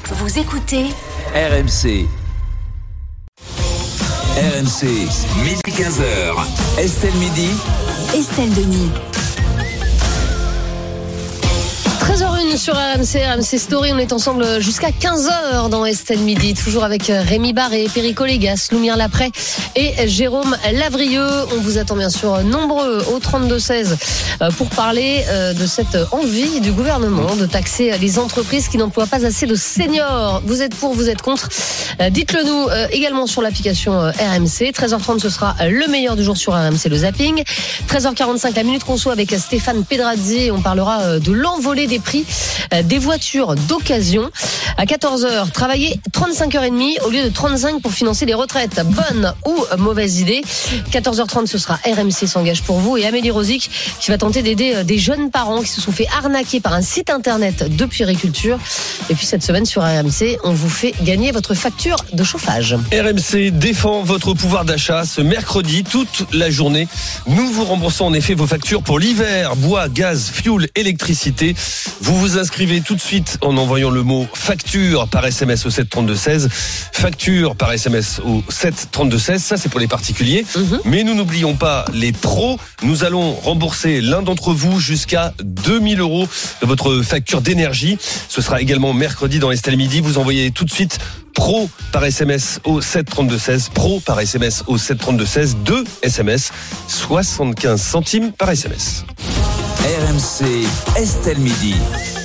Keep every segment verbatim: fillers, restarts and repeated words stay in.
Vous écoutez R M C. R M C, midi quinze heures. Estelle Midi. Estelle Denis. treize heures une sur R M C, R M C Story. On est ensemble jusqu'à quinze heures dans Estelle Midi. Toujours avec Rémi Barré, Perico Légas, Lumière Lapré et Jérôme Lavrieux. On vous attend bien sûr nombreux au trente-deux seize pour parler de cette envie du gouvernement de taxer les entreprises qui n'emploient pas assez de seniors. Vous êtes pour, vous êtes contre? Dites-le nous également sur l'application R M C. treize heures trente, ce sera le meilleur du jour sur R M C, le zapping. treize heures quarante-cinq, la minute conso avec Stéphane Pedrazzi. On parlera de l'envolée des prix des voitures d'occasion. À quatorze heures, travailler trente-cinq heures trente au lieu de trente-cinq pour financer les retraites. Bonne ou mauvaise idée? quatorze heures trente, ce sera R M C s'engage pour vous et Amélie Rosic qui va tenter d'aider des jeunes parents qui se sont fait arnaquer par un site internet de puériculture. Et puis cette semaine sur R M C, on vous fait gagner votre facture de chauffage. R M C défend votre pouvoir d'achat ce mercredi toute la journée. Nous vous remboursons en effet vos factures pour l'hiver, bois, gaz, fioul, électricité. Vous vous inscrivez tout de suite en envoyant le mot facture par S M S au sept trente-deux seize. Facture par S M S au sept trente-deux seize. Ça, c'est pour les particuliers. Mmh. Mais nous n'oublions pas les pros. Nous allons rembourser l'un d'entre vous jusqu'à deux mille euros de votre facture d'énergie. Ce sera également mercredi dans Estelle Midi. Vous envoyez tout de suite pro par S M S au sept trente-deux seize. Pro par S M S au sept trente-deux seize. Deux S M S, soixante-quinze centimes par S M S. R M C, Estelle Midi.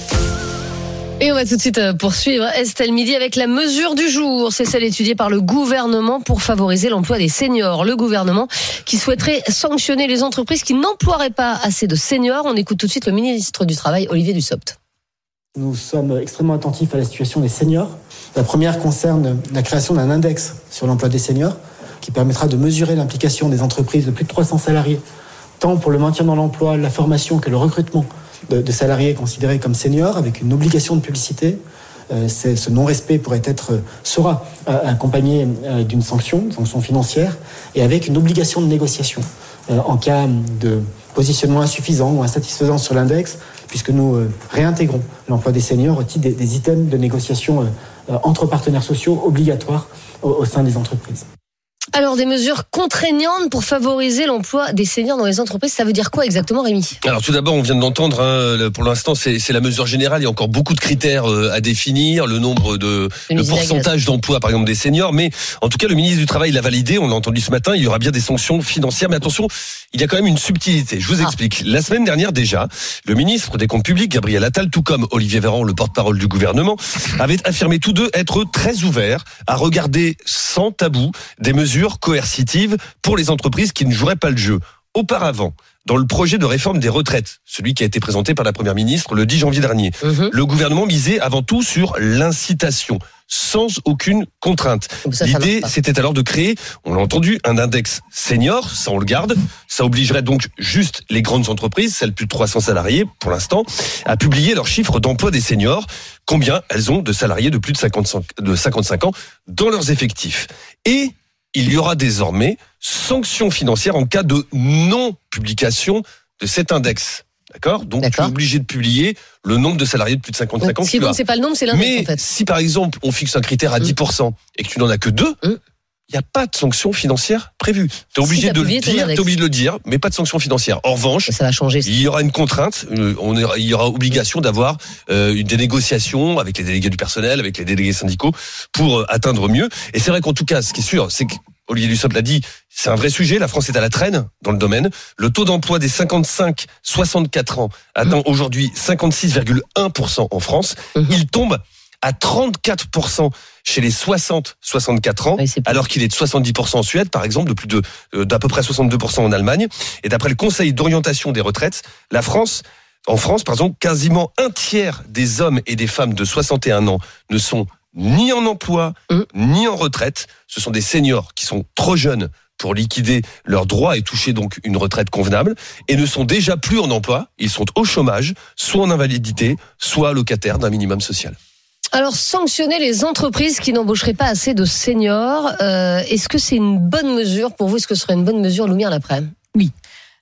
Et on va tout de suite poursuivre Estelle Midi avec la mesure du jour. C'est celle étudiée par le gouvernement pour favoriser l'emploi des seniors. Le gouvernement qui souhaiterait sanctionner les entreprises qui n'emploieraient pas assez de seniors. On écoute tout de suite le ministre du Travail, Olivier Dussopt. Nous sommes extrêmement attentifs à la situation des seniors. La première concerne la création d'un index sur l'emploi des seniors qui permettra de mesurer l'implication des entreprises de plus de trois cents salariés, tant pour le maintien dans l'emploi, la formation que le recrutement de, de salariés considérés comme seniors, avec une obligation de publicité. Euh, c'est, ce non-respect pourrait être, sera euh, accompagné euh, d'une sanction, une sanction financière, et avec une obligation de négociation euh, en cas de positionnement insuffisant ou insatisfaisant sur l'index, puisque nous euh, réintégrons l'emploi des seniors au titre des, des items de négociation euh, entre partenaires sociaux obligatoires au, au sein des entreprises. Alors, des mesures contraignantes pour favoriser l'emploi des seniors dans les entreprises, ça veut dire quoi exactement, Rémi ? Alors tout d'abord, on vient de l'entendre, hein, pour l'instant c'est, c'est la mesure générale, il y a encore beaucoup de critères à définir, le nombre de le pourcentage d'emploi par exemple des seniors, mais en tout cas le ministre du Travail l'a validé, on l'a entendu ce matin, il y aura bien des sanctions financières, mais attention, il y a quand même une subtilité, je vous explique. Ah. La semaine dernière déjà, le ministre des Comptes Publics, Gabriel Attal, tout comme Olivier Véran, le porte-parole du gouvernement, avaient affirmé tous deux être très ouverts à regarder sans tabou des mesures coercitives pour les entreprises qui ne joueraient pas le jeu. Auparavant, dans le projet de réforme des retraites, celui qui a été présenté par la Première ministre le dix janvier dernier, mmh. le gouvernement misait avant tout sur l'incitation, sans aucune contrainte. Ça, L'idée, ça c'était alors de créer, on l'a entendu, un index senior, ça on le garde, ça obligerait donc juste les grandes entreprises, celles plus de trois cents salariés pour l'instant, à publier leurs chiffres d'emploi des seniors, combien elles ont de salariés de plus de cinquante-cinq, de cinquante-cinq ans dans leurs effectifs. Et il y aura désormais sanctions financières en cas de non-publication de cet index. D'accord ? Donc, D'accord. tu es obligé de publier le nombre de salariés de plus de cinquante-cinq ans. Ce qui compte, c'est pas le nombre, c'est l'index, Mais en fait. si, par exemple, on fixe un critère à mmh. dix pour cent et que tu n'en as que deux, il mmh. n'y a pas de sanction financière prévue. Tu es obligé si de le dire, tu es obligé de le dire, mais pas de sanction financière. En revanche, ça va changer. Il y aura une contrainte, on est, il y aura obligation d'avoir euh, des négociations avec les délégués du personnel, avec les délégués syndicaux pour euh, atteindre mieux. Et c'est vrai qu'en tout cas, ce qui est sûr, c'est que Olivier Dussopt l'a dit, c'est un vrai sujet. La France est à la traîne dans le domaine. Le taux d'emploi des cinquante-cinq à soixante-quatre ans atteint mmh. aujourd'hui cinquante-six virgule un pour cent en France. Mmh. Il tombe à trente-quatre pour cent chez les soixante à soixante-quatre ans, oui, alors qu'il est de soixante-dix pour cent en Suède, par exemple, de plus de d'à peu près soixante-deux pour cent en Allemagne. Et d'après le Conseil d'orientation des retraites, la France, en France, par exemple, quasiment un tiers des hommes et des femmes de soixante et un ans ne sont ni en emploi, mmh. ni en retraite. Ce sont des seniors qui sont trop jeunes pour liquider leurs droits et toucher donc une retraite convenable, et ne sont déjà plus en emploi. Ils sont au chômage, soit en invalidité, soit locataires d'un minimum social. Alors, sanctionner les entreprises qui n'embaucheraient pas assez de seniors, euh, est-ce que c'est une bonne mesure pour vous ? Est-ce que ce serait une bonne mesure, Lumière Lapré ? Oui.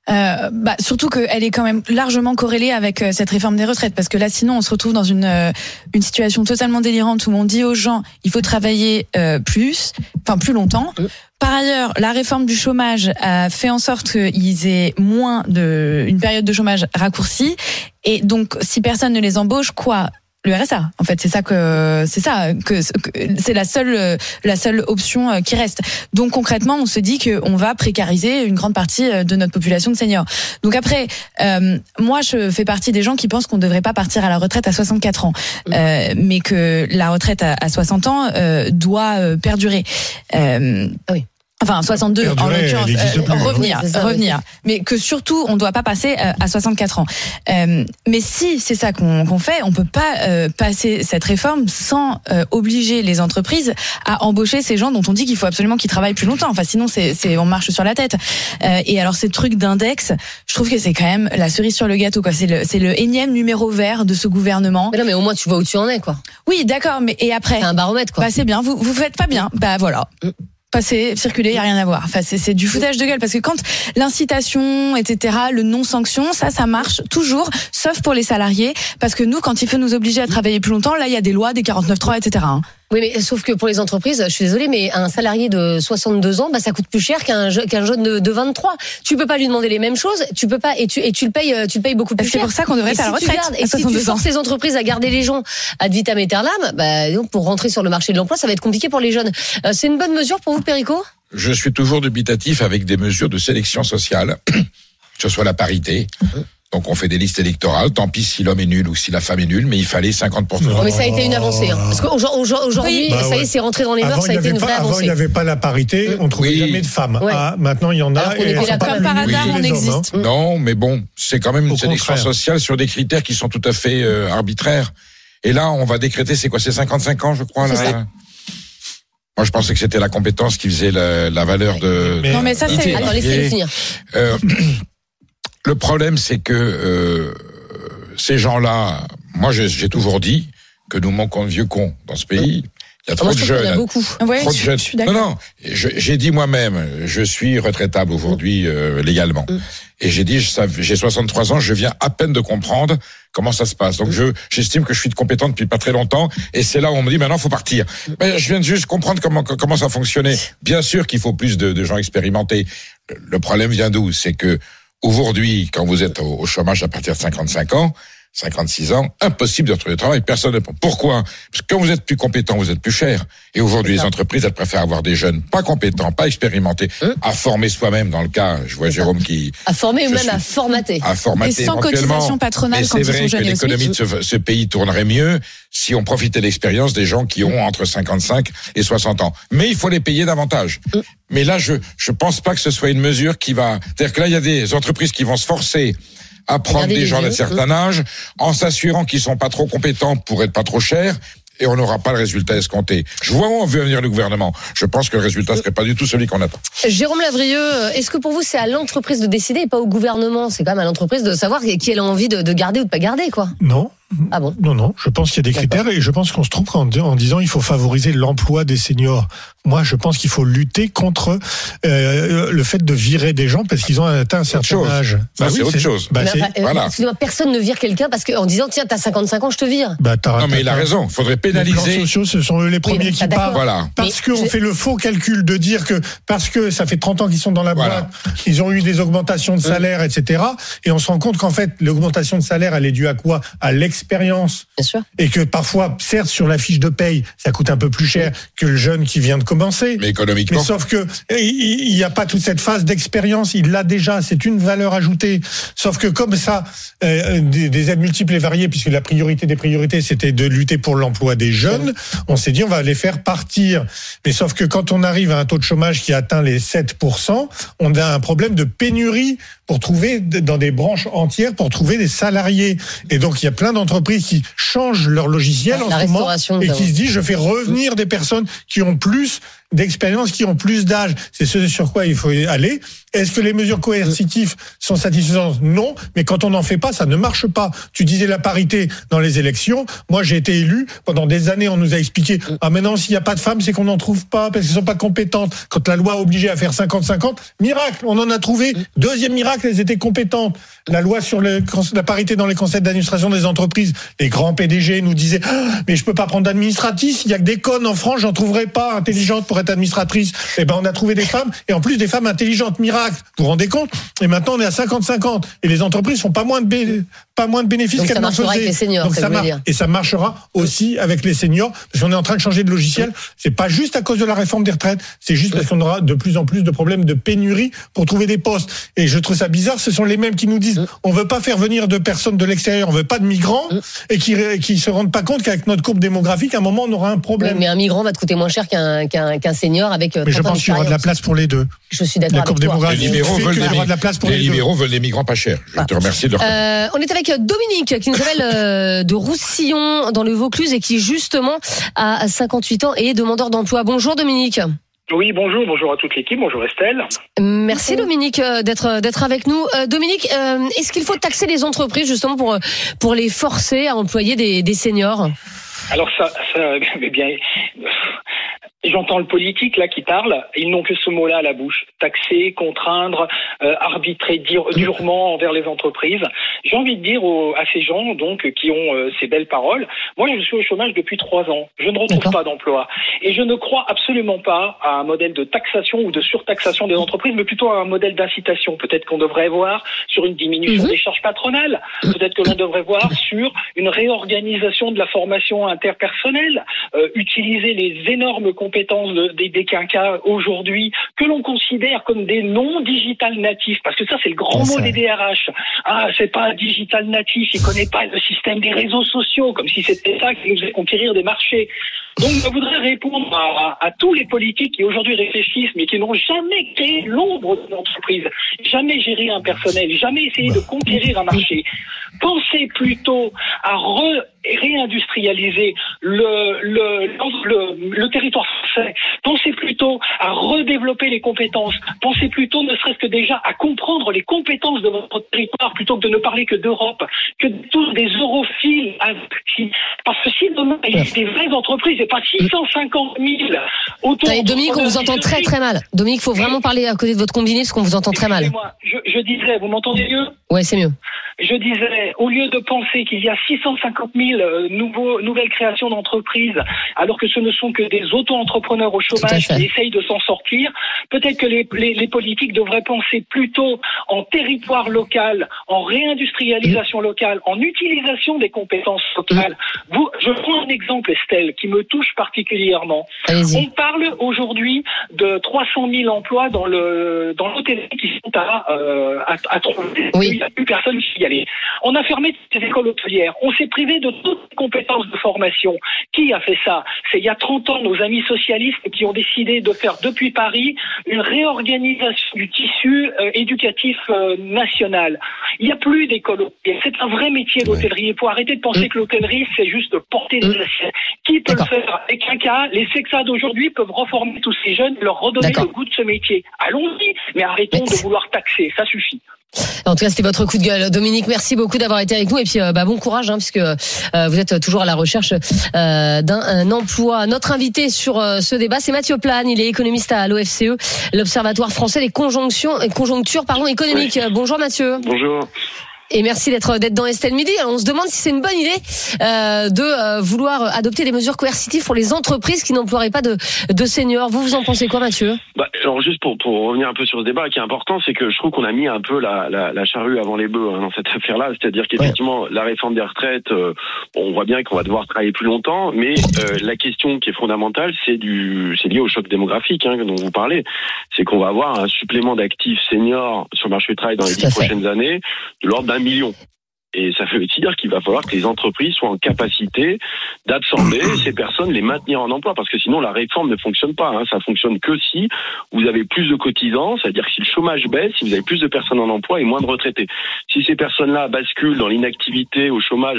Euh, bah, surtout qu'elle est quand même largement corrélée avec euh, cette réforme des retraites, parce que là, sinon, on se retrouve dans une euh, une situation totalement délirante où on dit aux gens, il faut travailler euh, plus, enfin plus longtemps. Mmh. Par ailleurs, la réforme du chômage a fait en sorte qu'ils aient moins de une période de chômage raccourcie, et donc si personne ne les embauche, quoi? Le R S A, en fait, c'est ça que c'est ça que, que c'est la seule la seule option qui reste. Donc concrètement, on se dit que on va précariser une grande partie de notre population de seniors. Donc après, euh, moi, je fais partie des gens qui pensent qu'on ne devrait pas partir à la retraite à soixante-quatre ans, euh, mais que la retraite à, à soixante ans euh, doit euh, perdurer. Euh, oui. Enfin, soixante-deux, perdurer, en l'occurrence, euh, plus, revenir, oui, ça, revenir. Oui. Mais que surtout, on ne doit pas passer euh, à soixante-quatre ans. Euh, mais si c'est ça qu'on, qu'on fait, on peut pas euh, passer cette réforme sans euh, obliger les entreprises à embaucher ces gens dont on dit qu'il faut absolument qu'ils travaillent plus longtemps. Enfin, sinon, c'est, c'est on marche sur la tête. Euh, et alors, ces trucs d'index, je trouve que c'est quand même la cerise sur le gâteau, quoi. C'est le, c'est le énième numéro vert de ce gouvernement. Mais non, mais au moins, tu vois où tu en es, quoi. Oui, d'accord, mais et après. C'est un baromètre, quoi. Bah, c'est bien. Vous, vous faites pas bien. Bah, voilà. Mm. Passer, circuler, il y a rien à voir. Enfin, c'est, c'est du foutage de gueule, parce que quand l'incitation, et cetera, le non-sanction, ça, ça marche toujours, sauf pour les salariés, parce que nous, quand il faut nous obliger à travailler plus longtemps, là, il y a des lois, des quarante-neuf trois, et cetera. Hein. Oui, mais sauf que pour les entreprises, je suis désolée, mais un salarié de soixante-deux ans, bah, ça coûte plus cher qu'un, qu'un jeune de, de vingt-trois. Tu peux pas lui demander les mêmes choses, tu peux pas, et tu, et tu le payes, tu le payes beaucoup plus c'est cher. C'est pour ça qu'on devrait être à la retraite. Gardes, et si tu forces les entreprises à garder les gens ad vitam aeternam, bah, donc, pour rentrer sur le marché de l'emploi, ça va être compliqué pour les jeunes. Euh, c'est une bonne mesure pour vous, Perico? Je suis toujours dubitatif avec des mesures de sélection sociale, que ce soit la parité. Donc on fait des listes électorales, tant pis si l'homme est nul ou si la femme est nulle, mais il fallait cinquante pour cent. Non, mais ça a été une avancée. Hein. Parce qu'aujourd'hui, bah ça ouais. y est, c'est rentré dans les mœurs, ça a été une vraie pas, avancée. Avant, il n'y avait pas la parité, on trouvait oui. jamais de femmes. Ouais. Ah, maintenant, il y en a. Alors, et là, comme par hasard, on existe. Hommes, hein. Non, mais bon, c'est quand même une Au sélection contraire. sociale sur des critères qui sont tout à fait euh, arbitraires. Et là, on va décréter, c'est quoi, c'est cinquante-cinq ans, je crois, c'est là. ça. Moi, je pensais que c'était la compétence qui faisait la, la valeur de. Mais non, mais ça, c'est. Attends, laissez-le finir. Euh, le problème, c'est que euh, ces gens-là, moi, j'ai, j'ai toujours dit que nous manquons de vieux cons dans ce pays. Il y a trop Moi, de je trouve qu'il y en a jeunes. beaucoup. Ouais, Trop de je, jeunes. je suis d'accord. Non, non. Je, j'ai dit moi-même, je suis retraitable aujourd'hui euh, légalement. Mm. Et j'ai dit, ça, j'ai soixante-trois ans, je viens à peine de comprendre comment ça se passe. Donc je, j'estime que je suis compétent depuis pas très longtemps. Et c'est là où on me dit, maintenant, faut partir. Mais je viens de juste comprendre comment comment ça fonctionnait. Bien sûr qu'il faut plus de, de gens expérimentés. Le, le problème vient d'où? C'est que aujourd'hui, quand vous êtes au, au chômage à partir de cinquante-cinq ans, cinquante-six ans, impossible de retrouver du travail, personne ne... Pourquoi? Parce que quand vous êtes plus compétent, vous êtes plus cher. Et aujourd'hui, les entreprises, elles préfèrent avoir des jeunes pas compétents, pas expérimentés, hum. à former soi-même dans le cas, je vois Jérôme qui... À former ou même suis... à formater. À formater et sans cotisation patronale mais quand c'est ils sont vrai jeunes que et l'économie de ce, ce pays tournerait mieux si on profitait de l'expérience des gens qui ont entre cinquante-cinq et soixante ans. Mais il faut les payer davantage. Hum. Mais là, je je pense pas que ce soit une mesure qui va... C'est-à-dire que là, il y a des entreprises qui vont se forcer à prendre Regardez des gens d'un vieux. certain âge, en s'assurant qu'ils sont pas trop compétents pour être pas trop chers, et on n'aura pas le résultat escompté. Je vois où on veut venir le gouvernement. Je pense que le résultat serait pas du tout celui qu'on attend. Jérôme Lavrieux, est-ce que pour vous c'est à l'entreprise de décider et pas au gouvernement? C'est quand même à l'entreprise de savoir qui elle a envie de, de garder ou de pas garder, quoi. Non. Ah bon? Non, non. Je pense qu'il y a des D'accord. critères et je pense qu'on se trompe en, en disant il faut favoriser l'emploi des seniors. Moi, je pense qu'il faut lutter contre euh, le fait de virer des gens parce qu'ils ont atteint un certain chose. âge. Ça, c'est autre chose. Bah, Mais c'est, enfin, euh, voilà. excusez-moi, personne ne vire quelqu'un parce que en disant tiens t'as cinquante-cinq ans je te vire. bah, t'as, Non, mais il a t'as- raison. Il faudrait Les plans pénaliser. sociaux, ce sont eux les premiers mais qui ça, d'accord. partent. Voilà. Parce Mais qu'on je- fait le faux calcul de dire que parce que ça fait trente ans qu'ils sont dans la Voilà. boîte, ils ont eu des augmentations de salaire, et cetera. Et on se rend compte qu'en fait, l'augmentation de salaire, elle est due à quoi? À l'expérience. Bien sûr. Et que parfois, certes, sur la fiche de paye, ça coûte un peu plus cher que le jeune qui vient de commencer. Mais économiquement. Mais sauf que il n'y a pas toute cette phase d'expérience, il l'a déjà, c'est une valeur ajoutée. Sauf que comme ça, euh, des, des aides multiples et variées, puisque la priorité des priorités, c'était de lutter pour l'emploi des jeunes, on s'est dit on va les faire partir. Mais sauf que quand on arrive à un taux de chômage qui atteint les sept pour cent, on a un problème de pénurie pour trouver dans des branches entières, pour trouver des salariés. Et donc il y a plein d'entreprises qui changent leur logiciel La en ce moment restauration, et notamment. qui se disent je fais revenir des personnes qui ont plus d'expérience qui ont plus d'âge. C'est ce sur quoi il faut aller. Est-ce que les mesures coercitives sont satisfaisantes ? Non, mais quand on n'en fait pas, ça ne marche pas. Tu disais la parité dans les élections. Moi, j'ai été élu. Pendant des années, on nous a expliqué « Ah, maintenant, s'il n'y a pas de femmes, c'est qu'on n'en trouve pas parce qu'elles ne sont pas compétentes. » Quand la loi a obligé à faire cinquante cinquante, miracle, on en a trouvé. Deuxième miracle, elles étaient compétentes. La loi sur le, la parité dans les conseils d'administration des entreprises, les grands P D G nous disaient ah, « Mais je peux pas prendre d'administratrice, il y a que des connes en France, j'en trouverai pas intelligentes pour être administratrice. » Eh ben, on a trouvé des femmes, et en plus des femmes intelligentes, miracle. Vous vous rendez compte ? Et maintenant, on est à cinquante cinquante. Et les entreprises font pas moins de, bé... pas moins de bénéfices Donc qu'elles n'en faisaient. Donc ça marchera avec les seniors, Donc ça mar... Et ça marchera aussi avec les seniors, parce qu'on est en train de changer de logiciel. C'est pas juste à cause de la réforme des retraites, c'est juste parce qu'on aura de plus en plus de problèmes de pénurie pour trouver des postes. Et je trouve ça bizarre, ce sont les mêmes qui nous disent on veut pas faire venir de personnes de l'extérieur, on veut pas de migrants, et qui, qui se rendent pas compte qu'avec notre courbe démographique, à un moment, on aura un problème. Oui, mais un migrant va te coûter moins cher qu'un, qu'un, qu'un senior avec Mais je pense qu'il y aura de la place pour les deux. Je suis d'accord la avec courbe toi. démographique. Les libéraux veulent des, de la place pour les les libéraux deux. veulent des migrants pas chers. Je te remercie de leur Euh, on est avec Dominique qui nous appelle euh, de Roussillon dans le Vaucluse et qui justement a cinquante-huit ans et est demandeur d'emploi. Bonjour Dominique. Oui, bonjour, bonjour à toute l'équipe, bonjour Estelle. Merci Dominique euh, d'être d'être avec nous. Euh, Dominique, euh, est-ce qu'il faut taxer les entreprises justement pour pour les forcer à employer des, des seniors ? Alors ça, ça, eh bien, j'entends le politique là qui parle. Ils n'ont que ce mot-là à la bouche: taxer, contraindre, euh, arbitrer dire, durement envers les entreprises. J'ai envie de dire aux, à ces gens donc qui ont euh, ces belles paroles. Moi, je suis au chômage depuis trois ans. Je ne retrouve D'accord. pas d'emploi et je ne crois absolument pas à un modèle de taxation ou de surtaxation des entreprises, mais plutôt à un modèle d'incitation. Peut-être qu'on devrait voir sur une diminution mmh. des charges patronales. Peut-être que l'on devrait voir sur une réorganisation de la formation interpersonnelle. Euh, utiliser les énormes compétences de, des, des quinquas aujourd'hui que l'on considère comme des non-digital natifs, parce que ça c'est le grand mot des D R H. Ah, c'est pas un digital natif, il connaît pas le système des réseaux sociaux, comme si c'était ça qui nous faisait conquérir des marchés. Donc je voudrais répondre à, à, à tous les politiques qui aujourd'hui réfléchissent, mais qui n'ont jamais créé l'ombre d'une entreprise, jamais géré un personnel, jamais essayé de conquérir un marché. Pensez plutôt à re réindustrialiser le, le, le, le territoire français. Pensez plutôt à redévelopper les compétences. Pensez plutôt, ne serait-ce que déjà, à comprendre les compétences de votre territoire plutôt que de ne parler que d'Europe, que de tous des europhiles. Parce que si demain, il y a des vraies entreprises et pas six cent cinquante mille autour... Allez, Dominique, on vous entend très très mal. Dominique, il faut vraiment parler à côté de votre combiné parce qu'on vous entend très mal. Je, je disais, vous m'entendez mieux ? Ouais, c'est mieux. Je disais, au lieu de penser qu'il y a six cent cinquante mille nouveaux, nouvelles créations d'entreprises, alors que ce ne sont que des auto-entrepreneurs au chômage qui essayent de s'en sortir, peut-être que les, les, les politiques devraient penser plutôt en territoire local, en réindustrialisation locale, en utilisation des compétences locales. Vous, je prends un exemple, Estelle, qui me touche particulièrement. Allez-y. On parle aujourd'hui de trois cent mille emplois dans le dans l'hôtellerie qui sont à, euh, à, à trouver. Oui. Il n'y a plus personne qui y allait. On a fermé toutes les écoles hôtelières. On s'est privé de toutes les compétences de formation. Qui a fait ça ? C'est il y a trente ans nos amis socialistes qui ont décidé de faire depuis Paris une réorganisation du tissu euh, éducatif euh, national. Il n'y a plus d'école hôtelière. C'est un vrai métier l'hôtellerie. Il faut arrêter de penser mmh. que l'hôtellerie c'est juste de porter des assiettes. Qui peut D'accord. le faire avec un cas ? Les sexas d'aujourd'hui peuvent reformer tous ces jeunes et leur redonner D'accord. le goût de ce métier. Allons-y, mais arrêtons mais... de vouloir taxer. Ça suffit. En tout cas, c'était votre coup de gueule. Dominique, merci beaucoup d'avoir été avec nous. Et puis, euh, bah, bon courage, hein, puisque euh, vous êtes toujours à la recherche euh, d'un emploi. Notre invité sur euh, ce débat, c'est Mathieu Plane. Il est économiste à l'O F C E, l'Observatoire français des conjonctions, conjonctures pardon, économiques. Oui. Bonjour Mathieu. Bonjour. Et merci d'être d'être dans Estelle Midi. Alors on se demande si c'est une bonne idée euh, de euh, vouloir adopter des mesures coercitives pour les entreprises qui n'emploieraient pas de, de seniors. Vous, vous en pensez quoi, Mathieu ? Bah, alors juste pour, pour revenir un peu sur ce débat qui est important, c'est que je trouve qu'on a mis un peu la, la, la charrue avant les bœufs hein, dans cette affaire-là. C'est-à-dire qu'effectivement, ouais. la réforme des retraites, euh, on voit bien qu'on va devoir travailler plus longtemps, mais euh, la question qui est fondamentale, c'est du, c'est lié au choc démographique hein, dont vous parlez. C'est qu'on va avoir un supplément d'actifs seniors sur le marché du travail dans les dix prochaines années de l'ordre d'un million. Et ça veut aussi dire qu'il va falloir que les entreprises soient en capacité d'absorber ces personnes, les maintenir en emploi, parce que sinon la réforme ne fonctionne pas. Hein. Ça fonctionne que si vous avez plus de cotisants, c'est-à-dire que si le chômage baisse, si vous avez plus de personnes en emploi et moins de retraités. Si ces personnes-là basculent dans l'inactivité, au chômage,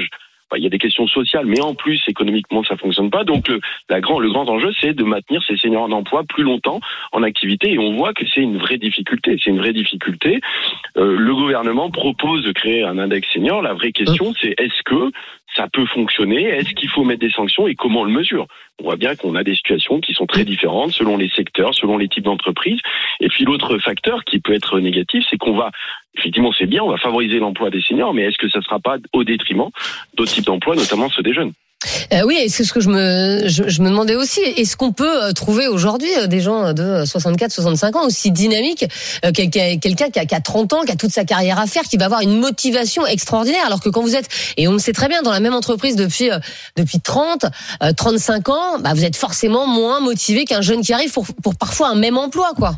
bah, il y a des questions sociales, mais en plus économiquement ça fonctionne pas. Donc le, la grand, le grand enjeu, c'est de maintenir ces seniors en emploi plus longtemps en activité, et on voit que c'est une vraie difficulté. C'est une vraie difficulté. Euh, le gouvernement propose de créer un index senior. La vraie question, c'est est-ce que ça peut fonctionner? Est-ce qu'il faut mettre des sanctions et comment on le mesure? On voit bien qu'on a des situations qui sont très différentes selon les secteurs, selon les types d'entreprises. Et puis l'autre facteur qui peut être négatif, c'est qu'on va, effectivement c'est bien, on va favoriser l'emploi des seniors, mais est-ce que ça ne sera pas au détriment d'autres types d'emplois, notamment ceux des jeunes? Euh, oui, c'est ce que je me je, je me demandais aussi. Est-ce qu'on peut trouver aujourd'hui des gens de soixante-quatre, soixante-cinq ans aussi dynamiques, euh, quelqu'un quelqu'un qui a, qui a trente ans, qui a toute sa carrière à faire, qui va avoir une motivation extraordinaire, alors que quand vous êtes, et on le sait très bien, dans la même entreprise depuis euh, depuis trente, trente-cinq ans, bah vous êtes forcément moins motivé qu'un jeune qui arrive pour pour parfois un même emploi, quoi.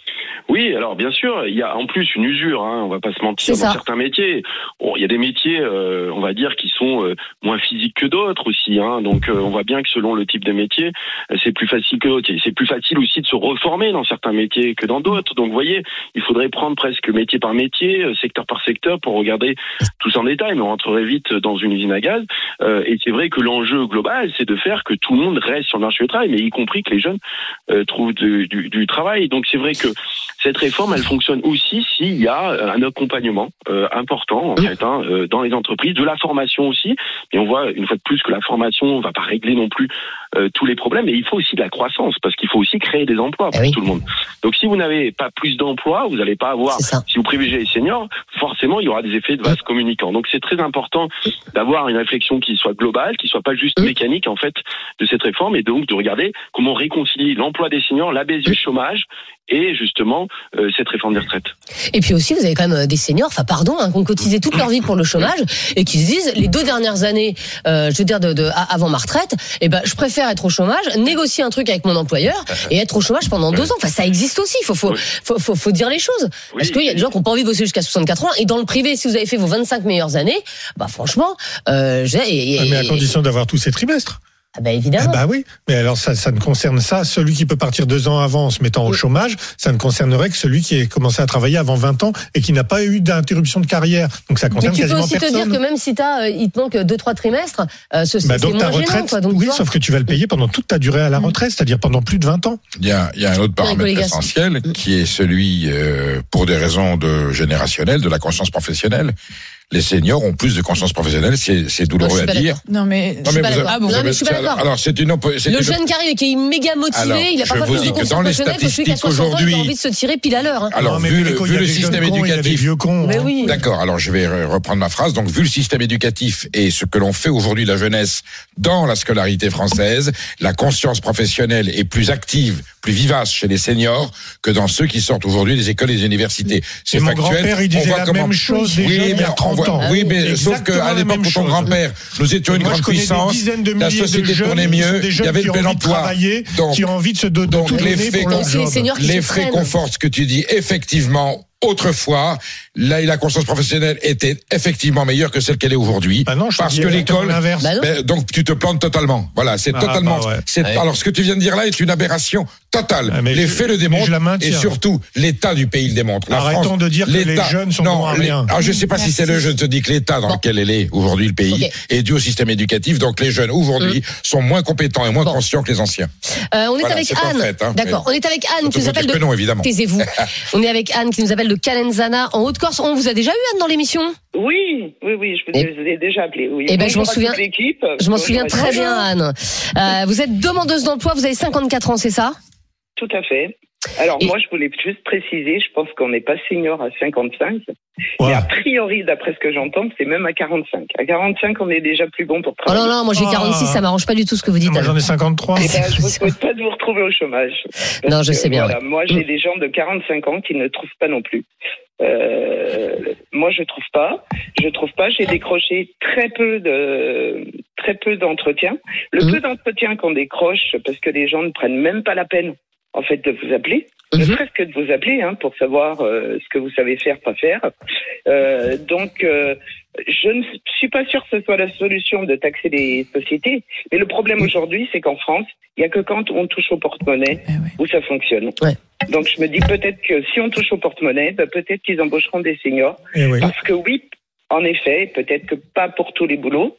Oui, alors bien sûr, il y a en plus une usure, hein, on va pas se mentir, dans certains métiers. Bon, il y a des métiers, euh, on va dire, qui sont euh, moins physiques que d'autres aussi. Hein, donc euh, on voit bien que selon le type de métier, euh, c'est plus facile que d'autres. C'est plus facile aussi de se reformer dans certains métiers que dans d'autres. Donc vous voyez, il faudrait prendre presque métier par métier, euh, secteur par secteur, pour regarder tout ça en détail, mais on rentrerait vite dans une usine à gaz. Euh, et c'est vrai que l'enjeu global, c'est de faire que tout le monde reste sur le marché du travail, mais y compris que les jeunes euh, trouvent du, du, du travail. Donc c'est vrai que cette réforme, elle fonctionne aussi s'il y a un accompagnement euh, important en fait, hein, euh, dans les entreprises, de la formation aussi. Et on voit une fois de plus que la formation ne va pas régler non plus euh, tous les problèmes, mais il faut aussi de la croissance, parce qu'il faut aussi créer des emplois pour oui. tout le monde. Donc si vous n'avez pas plus d'emplois, vous n'allez pas avoir, si vous privilégiez les seniors, forcément il y aura des effets de vase communicant. Donc c'est très important d'avoir une réflexion qui soit globale, qui soit pas juste mécanique en fait de cette réforme, et donc de regarder comment réconcilier l'emploi des seniors, la baisse du chômage et justement euh, cette réforme des retraites. Et puis aussi, vous avez quand même des seniors, enfin pardon, hein, qui ont cotisé toute leur vie pour le chômage et qui se disent, les deux dernières années, euh, je veux dire, de, de, avant ma retraite, eh ben, je préfère être au chômage, négocier un truc avec mon employeur et être au chômage pendant deux ans. Enfin, ça existe aussi. Il faut, faut, faut, faut, faut dire les choses. Oui. Parce qu'il y a des gens qui n'ont pas envie de bosser jusqu'à soixante-quatre ans. Et dans le privé, si vous avez fait vos vingt-cinq meilleures années, bah franchement, euh, j'ai. Et, et, mais à condition d'avoir tous ces trimestres. Ah bah évidemment. Ah bah oui, mais alors ça, ça ne concerne ça. Celui qui peut partir deux ans avant en se mettant au chômage, ça ne concernerait que celui qui a commencé à travailler avant vingt ans et qui n'a pas eu d'interruption de carrière. Donc ça concerne quasiment personne. Tu peux aussi te dire que même si t'as, euh, il te manque deux trois trimestres, euh, ce, bah c'est donc moins ta retraite, gênant, quoi. Donc, oui, sauf que tu vas le payer pendant toute ta durée à la retraite, c'est-à-dire pendant plus de vingt ans. Il y a, il y a un autre paramètre essentiel qui est celui, euh, pour des raisons de générationnelles, de la conscience professionnelle. Les seniors ont plus de conscience professionnelle, c'est, c'est douloureux non, à dire. Non mais, non, mais vous avez, ah bon, non, mais je suis pas d'accord. Alors c'est une, c'est le une... jeune qui arrive et qui est méga motivé, alors, il a pas plus de conscience professionnelle que celui qui a soixante ans, il a envie de se tirer pile à l'heure. Hein. Alors non, vu, le, vu le système cons, éducatif, cons, mais oui. D'accord. Alors je vais reprendre ma phrase. Donc vu le système éducatif et ce que l'on fait aujourd'hui de la jeunesse dans la scolarité française, la conscience professionnelle est plus active, plus vivace chez les seniors que dans ceux qui sortent aujourd'hui des écoles et des universités. C'est et factuel. Mon grand-père, il disait la comment... même chose des oui, jeunes il y a trente ans. Oui, mais sauf qu'à l'époque où ton grand-père, nous étions une moi, grande puissance, de la société de tournait mieux, il y avait de plein emploi. Donc, qui ont envie de se donner donc les faits, les faits confortent ce que tu dis. Effectivement, autrefois, là, la conscience professionnelle était effectivement meilleure que celle qu'elle est aujourd'hui. Bah non, parce que l'école, bah ben, donc tu te plantes totalement. Voilà, c'est ah, totalement. Bah ouais. c'est, ouais. Alors, ce que tu viens de dire là est une aberration totale. Ah, les je, faits le démontrent, et surtout l'État du pays le démontre. La Arrêtons France, de dire que les jeunes sont non, bons à rien. Alors, je sais pas Merci. si c'est le je te dis que l'État dans bon. lequel elle est aujourd'hui le pays okay. est dû au système éducatif. Donc les jeunes aujourd'hui mmh. sont moins compétents et moins bon. conscients que les anciens. Euh, on est voilà, avec c'est Anne. Fait, hein, D'accord. On est avec Anne qui nous appelle de. Non, évidemment. Taisez-vous. On est avec Anne qui nous appelle de Calenzana en Haute-Corse. On vous a déjà eu Anne dans l'émission? Oui, oui, oui, je vous ai déjà appelé. Oui. Eh ben, je m'en souviens. Je m'en souviens très bien, Anne. Euh, vous êtes demandeuse d'emploi, vous avez cinquante-quatre ans, c'est ça? Tout à fait. Alors et... moi, je voulais juste préciser, je pense qu'on n'est pas senior à cinquante-cinq. Ouais. Et a priori, d'après ce que j'entends, c'est même à quarante-cinq. À quarante-cinq, on est déjà plus bon pour travailler. Oh non, non, moi j'ai quarante-six, ça m'arrange pas du tout ce que vous dites. Moi j'en ai cinquante-trois. Eh ben, je vous souhaite pas de vous retrouver au chômage. Non, je sais bien. Voilà, ouais. Moi, j'ai des gens de quarante-cinq ans qui ne trouvent pas non plus. Euh, moi, je trouve pas. Je trouve pas. J'ai décroché très peu de, très peu d'entretiens. Le mmh. peu d'entretiens qu'on décroche, parce que les gens ne prennent même pas la peine, en fait, de vous appeler. Mmh. Ne serait-ce que de vous appeler, hein, pour savoir euh, ce que vous savez faire, pas faire. Euh, donc, euh, je ne suis pas sûre que ce soit la solution de taxer les sociétés. Mais le problème aujourd'hui, c'est qu'en France, il n'y a que quand on touche au porte-monnaie eh ouais. où ça fonctionne. Ouais. Donc, je me dis peut-être que si on touche au porte-monnaie, bah, peut-être qu'ils embaucheront des seniors. Eh oui. Parce que oui, en effet, peut-être que pas pour tous les boulots.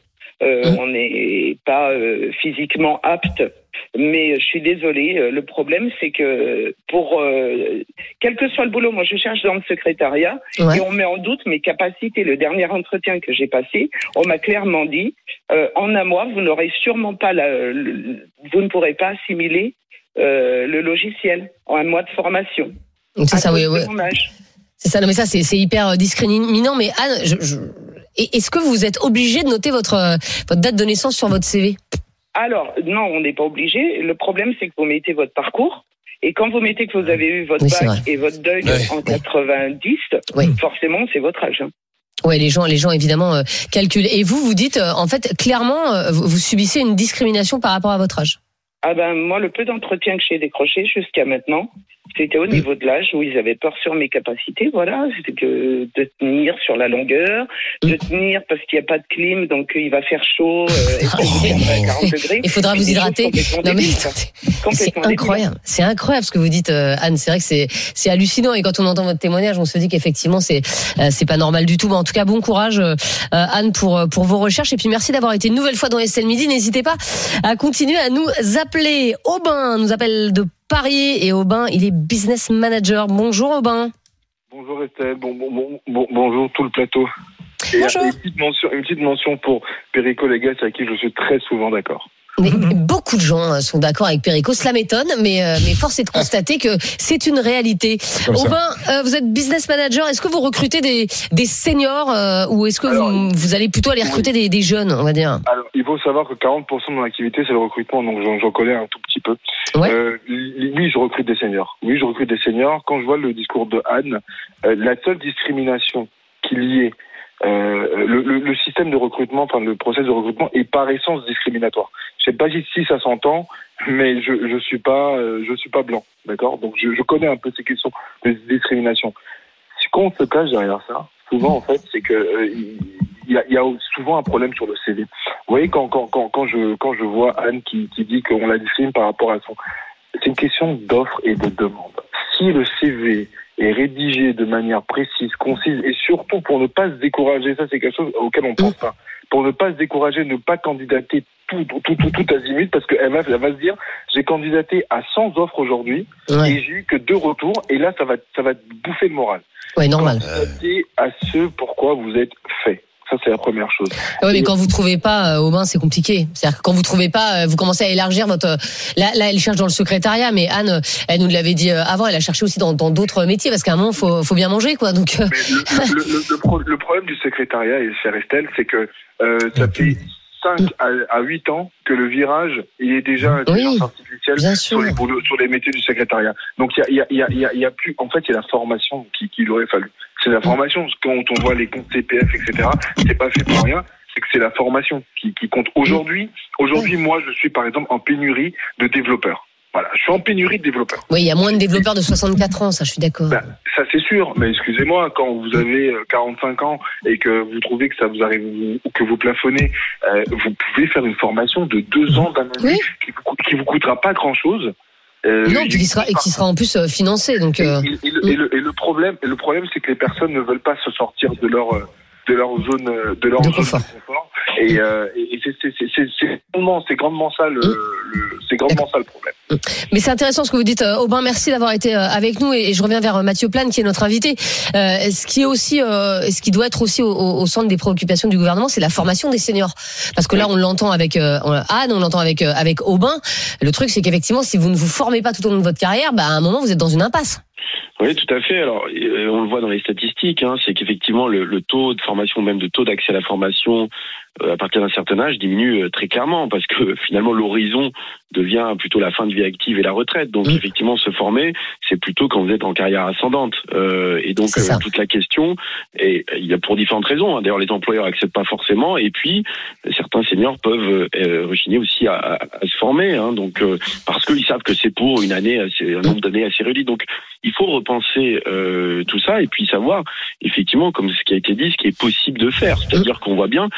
Euh, Mmh. On n'est pas euh, physiquement apte. Mais je suis désolée, le problème c'est que pour euh, quel que soit le boulot, moi je cherche dans le secrétariat Ouais. et on met en doute mes capacités. Le dernier entretien que j'ai passé, on m'a clairement dit euh, en un mois vous n'aurez sûrement pas la, le, vous ne pourrez pas assimiler euh, le logiciel en un mois de formation. Donc c'est À ça, cause oui, de oui. mon âge. C'est ça, non mais ça c'est c'est hyper discriminant. Mais Anne, je, je... est-ce que vous êtes obligé de noter votre votre date de naissance sur votre C V? Alors, non, on n'est pas obligé. Le problème, c'est que vous mettez votre parcours. Et quand vous mettez que vous avez eu votre Oui, c'est bac vrai. et votre deuil Ouais. en quatre-vingt-dix, Oui. forcément, c'est votre âge. hein. Ouais, les gens, les gens évidemment euh, calculent. Et vous, vous dites, euh, en fait, clairement, euh, vous, vous subissez une discrimination par rapport à votre âge. Ah ben, moi, le peu d'entretien que j'ai décroché jusqu'à maintenant, c'était au niveau de l'âge où ils avaient peur sur mes capacités, voilà. C'était que de tenir sur la longueur, de tenir parce qu'il n'y a pas de clim, donc il va faire chaud, euh, est-ce que vous tiendrez à quarante degrés? Il faudra Mais vous des choses hydrater. complètement Non mais débiles, quoi. c'est Complètement débiles. incroyable, c'est incroyable ce que vous dites, euh, Anne. C'est vrai que c'est c'est hallucinant. Et quand on entend votre témoignage, on se dit qu'effectivement c'est euh, c'est pas normal du tout. Mais en tout cas, bon courage, euh, Anne, pour pour vos recherches. Et puis merci d'avoir été une nouvelle fois dans Estelle Midi. N'hésitez pas à continuer à nous appeler. Aubin nous appelle de Paris et Aubin, il est business manager. Bonjour Aubin. Bonjour Estelle, bon, bon, bon, bon, bonjour tout le plateau. Et Bonjour. Une petite mention, une petite mention pour Perico Légas avec qui je suis très souvent d'accord. Mais beaucoup de gens sont d'accord avec Perico, cela m'étonne, mais, euh, mais force est de constater que c'est une réalité. Comme ça. Aubin, euh, vous êtes business manager, est-ce que vous recrutez des, des seniors euh, ou est-ce que Alors, vous, vous allez plutôt aller recruter des, des jeunes, on va dire? Alors, il faut savoir que quarante pour cent de mon activité, c'est le recrutement, donc j'en, j'en connais un tout petit peu. Ouais. Euh, oui, je recrute des seniors. Oui, je recrute des seniors. Quand je vois le discours de Anne, euh, la seule discrimination qu'il y ait, euh, le, le, le système de recrutement, enfin le process de recrutement est par essence discriminatoire. Je sais pas si, si ça s'entend, mais je je suis pas euh, je suis pas blanc, d'accord. Donc je, je connais un peu ces questions de discrimination. Ce qu'on se cache derrière ça, souvent en fait, c'est que euh, il y a, il y a souvent un problème sur le C V. Vous voyez quand quand quand quand je quand je vois Anne qui qui dit qu'on la discrimine par rapport à son, c'est une question d'offre et de demande. Si le C V est rédigé de manière précise, concise et surtout pour ne pas se décourager, ça c'est quelque chose auquel on pense pas, pour ne pas se décourager, ne pas candidater tout tout tout tout azimut parce qu'elle va elle va se dire j'ai candidaté à cent offres aujourd'hui Ouais. et j'ai eu que deux retours et là ça va ça va bouffer le moral. Ouais, normal. Candidatez à ce pourquoi vous êtes fait. Ça c'est la première chose. Ouais, mais quand vous trouvez pas, euh, Aubin, c'est compliqué. C'est-à-dire que quand vous trouvez pas, euh, vous commencez à élargir votre. Là, là, elle cherche dans le secrétariat, mais Anne, euh, elle nous l'avait dit euh, avant, elle a cherché aussi dans dans d'autres métiers parce qu'à un moment, faut faut bien manger, quoi. Donc. euh, Mais le, le, le, le, pro- le problème du secrétariat, et cher Estelle, c'est que euh, ça fait cinq à huit ans que le virage, il est déjà intelligence Oui, artificielle bien sur sûr. les boulots, sur les métiers du secrétariat. Donc il y a, il y a, il y a, il y a plus, en fait, c'est la formation qui, qu'il aurait fallu. C'est la formation. Quand on voit les comptes C P F, et cetera, c'est pas fait pour rien. C'est que c'est la formation qui, qui compte. Aujourd'hui, aujourd'hui, moi, je suis par exemple en pénurie de développeurs. Voilà, je suis en pénurie de développeurs. Oui, il y a moins de développeurs de soixante-quatre ans, ça, je suis d'accord. Ben, ça c'est sûr, mais excusez-moi, quand vous avez euh, quarante-cinq ans et que vous trouvez que ça vous arrive, ou que vous plafonnez, euh, vous pouvez faire une formation de deux ans d'un année Oui. qui vous, coûte- qui vous coûtera pas grand-chose. Euh, Non, puis qui sera et qui sera en plus euh, financé, donc. et, euh, et- et le, et le- et le problème, et le problème, c'est que les personnes ne veulent pas se sortir de leur euh, de leur zone euh, de leur De zone confort. de confort. Et, euh, et c'est c'est c'est c'est c'est grandement c'est grandement ça le, le c'est grandement ça le problème. Mais c'est intéressant ce que vous dites, euh, Aubin. Merci d'avoir été euh, avec nous et, et je reviens vers euh, Mathieu Plane qui est notre invité. Euh, ce qui est aussi, euh, ce qui doit être aussi au, au, au centre des préoccupations du gouvernement, c'est la formation des seniors. Parce que là, on l'entend avec euh, Anne, on l'entend avec euh, avec Aubin. Le truc, c'est qu'effectivement, si vous ne vous formez pas tout au long de votre carrière, bah, à un moment, vous êtes dans une impasse. Oui, tout à fait. Alors, euh, on le voit dans les statistiques, hein, c'est qu'effectivement le, le taux de formation, même de taux d'accès à la formation euh, à partir d'un certain âge, diminue euh, très clairement parce que finalement l'horizon devient plutôt la fin de vie active et la retraite. Donc, Mmh. effectivement, se former, c'est plutôt quand vous êtes en carrière ascendante. Euh, et donc, C'est ça. euh, toute la question, et il y a pour différentes raisons. Hein. D'ailleurs, les employeurs acceptent pas forcément. Et puis, certains seniors peuvent euh, rechigner aussi à, à, à se former. Hein. Donc, euh, parce qu'ils savent que c'est pour une année, assez, un nombre d'années assez réduit. Donc, il faut repenser euh, tout ça et puis savoir effectivement, comme ce qui a été dit, ce qui est possible de faire. C'est-à-dire qu'on voit bien que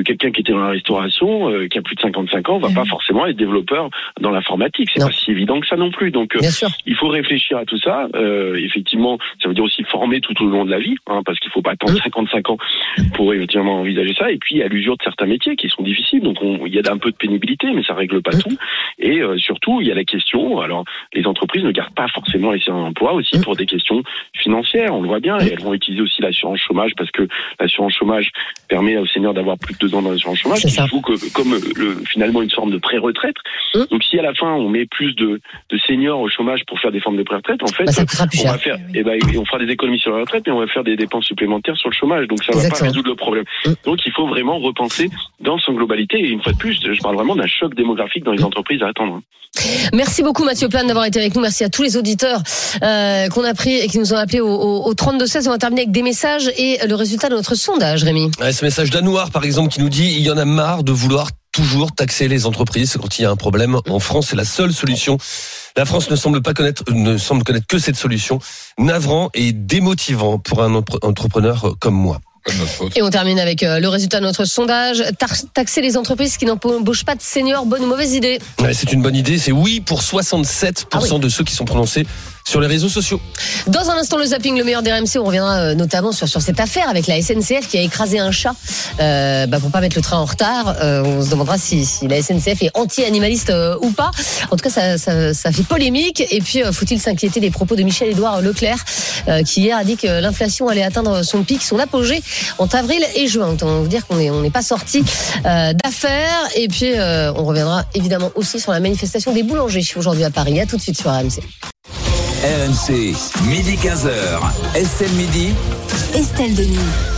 que quelqu'un qui était dans la restauration, euh, qui a plus de cinquante-cinq ans, va mmh. pas forcément être développeur dans l'informatique. C'est non. pas si évident que ça non plus. Donc, euh, il faut réfléchir à tout ça. Euh, effectivement, ça veut dire aussi former tout au long de la vie, hein, parce qu'il faut pas attendre mmh. cinquante-cinq ans pour éventuellement envisager ça. Et puis, il y a l'usure de certains métiers qui sont difficiles. Donc, on, il y a un peu de pénibilité, mais ça règle pas mmh. tout. Et euh, surtout, il y a la question. Alors, les entreprises ne gardent pas forcément les salariés en emploi aussi mmh. pour des questions financières. On le voit bien. Et elles vont utiliser aussi l'assurance chômage parce que l'assurance chômage permet aux seniors d'avoir plus de deux ans dans l'assurance chômage. C'est ça. Que, comme le, finalement une forme de pré-retraite. Mmh. Donc, si à la fin on met plus de, de seniors au chômage pour faire des formes de pré-retraite, en fait, bah, ça coûtera plus on cher. va faire, et ben, on fera des économies sur la retraite, mais on va faire des dépenses supplémentaires sur le chômage. Donc, ça ne va pas résoudre le problème. Mmh. Donc, il faut vraiment repenser dans son globalité. Et une fois de plus, je parle vraiment d'un choc démographique dans les entreprises à attendre. Merci beaucoup Mathieu Plane d'avoir été avec nous. Merci à tous les auditeurs euh, qu'on a pris et qui nous ont appelés au, au, au trente-deux seize. On va terminer avec des messages et le résultat de notre sondage, Rémi. Ouais, ce message d'Anouar, par exemple, qui nous dit il y en a marre de vouloir toujours taxer les entreprises quand il y a un problème. En France, c'est la seule solution. La France ne semble pas connaître, ne semble connaître que cette solution. Navrant et démotivant pour un entrepreneur comme moi. Et on termine avec le résultat de notre sondage. Taxer les entreprises qui n'embauchent pas de seniors, bonne ou mauvaise idée? Ouais, c'est une bonne idée. C'est oui pour soixante-sept pour cent ah oui. de ceux qui sont prononcés sur les réseaux sociaux. Dans un instant, le zapping, le meilleur des R M C. On reviendra euh, notamment sur, sur cette affaire avec la S N C F qui a écrasé un chat euh, bah, pour pas mettre le train en retard. Euh, on se demandera si, si la S N C F est anti-animaliste euh, ou pas. En tout cas, ça, ça, ça fait polémique. Et puis, euh, faut-il s'inquiéter des propos de Michel-Édouard Leclerc euh, qui hier a dit que l'inflation allait atteindre son pic, son apogée entre avril et juin. Autant vous dire qu'on n'est on n'est pas sorti euh, d'affaires. Et puis, euh, on reviendra évidemment aussi sur la manifestation des boulangers aujourd'hui à Paris. À tout de suite sur R M C. R M C, midi quinze heures, Estelle Midi, Estelle Denis.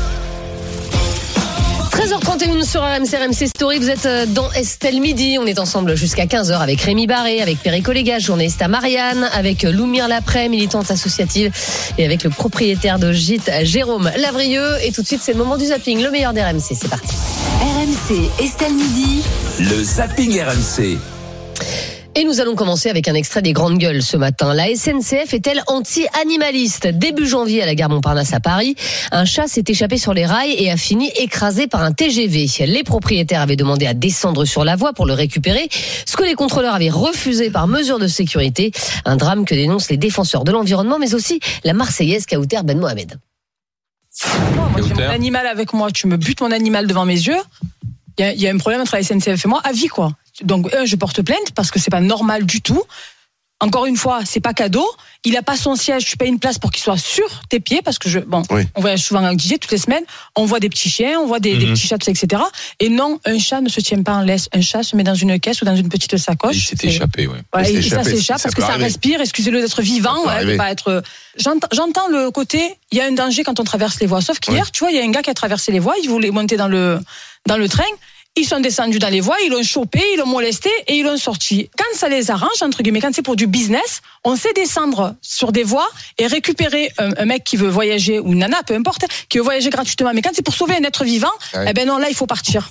treize heures trente et une sur R M C, R M C Story. Vous êtes dans Estelle Midi. On est ensemble jusqu'à quinze heures avec Rémi Barré, avec Perico Légas, journaliste à Marianne, avec Loumire Lapré, militante associative, et avec le propriétaire de gîte, Jérôme Lavrieux. Et tout de suite, c'est le moment du zapping, le meilleur des R M C. C'est parti. R M C, Estelle Midi. Le zapping R M C. Et nous allons commencer avec un extrait des Grandes Gueules ce matin. La S N C F est-elle anti-animaliste? Début janvier à la gare Montparnasse à Paris, un chat s'est échappé sur les rails et a fini écrasé par un T G V. Les propriétaires avaient demandé à descendre sur la voie pour le récupérer, ce que les contrôleurs avaient refusé par mesure de sécurité. Un drame que dénoncent les défenseurs de l'environnement, mais aussi la Marseillaise Kauter Ben Mohamed. Moi, moi j'ai mon animal avec moi, tu me butes mon animal devant mes yeux. Il y, y a un problème entre la S N C F et moi, à vie quoi. Donc, un, je porte plainte parce que c'est pas normal du tout. Encore une fois, c'est pas cadeau. Il a pas son siège, tu payes une place pour qu'il soit sur tes pieds parce que je, bon, oui. on voyage souvent avec D J toutes les semaines. On voit des petits chiens, on voit des, mm-hmm. des petits chats, et cetera. Et non, un chat ne se tient pas en laisse. Un chat se met dans une caisse ou dans une petite sacoche. Il s'est échappé, ouais. ouais il et ça s'échappe parce que ça arriver. respire. Excusez-le d'être vivant, ouais, de pas être. J'entends, j'entends le côté. Il y a un danger quand on traverse les voies. Sauf qu'hier, ouais. tu vois, il y a un gars qui a traversé les voies. Il voulait monter dans le dans le train. Ils sont descendus dans les voies, ils l'ont chopé, ils l'ont molesté et ils l'ont sorti. Quand ça les arrange, entre guillemets, quand c'est pour du business, on sait descendre sur des voies et récupérer un, un mec qui veut voyager, ou une nana, peu importe, qui veut voyager gratuitement. Mais quand c'est pour sauver un être vivant, ouais. eh ben non, là, il faut partir.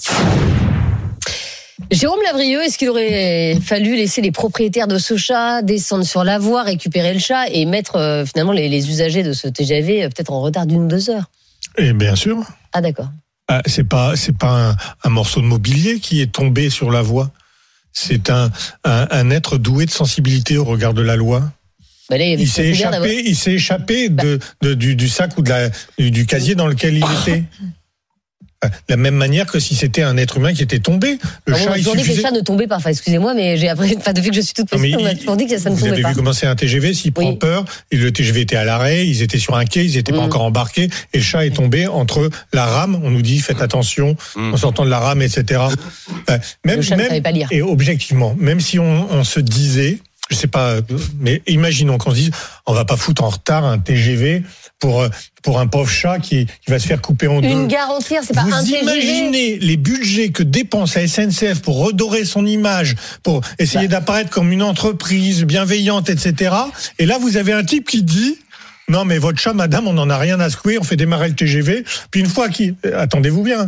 Jérôme Lavrieux, est-ce qu'il aurait fallu laisser les propriétaires de ce chat descendre sur la voie, récupérer le chat et mettre euh, finalement les, les usagers de ce T G V euh, peut-être en retard d'une ou deux heures? Eh bien sûr. Ah d'accord. Ah, c'est pas c'est pas un, un morceau de mobilier qui est tombé sur la voie. C'est un, un, un être doué de sensibilité au regard de la loi. Bah là, il, il s'est échappé, il s'est échappé bah. de, de du, du sac ou de la du casier dans lequel il était. De la même manière que si c'était un être humain qui était tombé. Le Alors, chat, on il dit suffisait... que les chats ne tombaient pas. Enfin, excusez-moi, mais j'ai appris, enfin, depuis que je suis toute petite, on a toujours dit que ça ne tombait pas. Vous avez vu comment c'est un T G V, s'il oui. prend peur, et le T G V était à l'arrêt, ils étaient sur un quai, ils n'étaient mmh. pas encore embarqués, et le chat est tombé entre la rame, on nous dit faites attention, mmh. en sortant de la rame, et cetera. Euh, même, le chat même, ne savait pas lire. Et objectivement, même si on, on se disait, je sais pas, mais imaginons qu'on se dise, on va pas foutre en retard un T G V pour pour un pauvre chat qui, qui va se faire couper en deux. Une gare entière, c'est pas Vous un T G V. Vous imaginez les budgets que dépense la S N C F pour redorer son image, pour essayer bah. d'apparaître comme une entreprise bienveillante, et cetera. Et là, vous avez un type qui dit... Non, mais votre chat, madame, on n'en a rien à secouer, on fait démarrer le T G V. Puis une fois qu'il... Attendez-vous bien.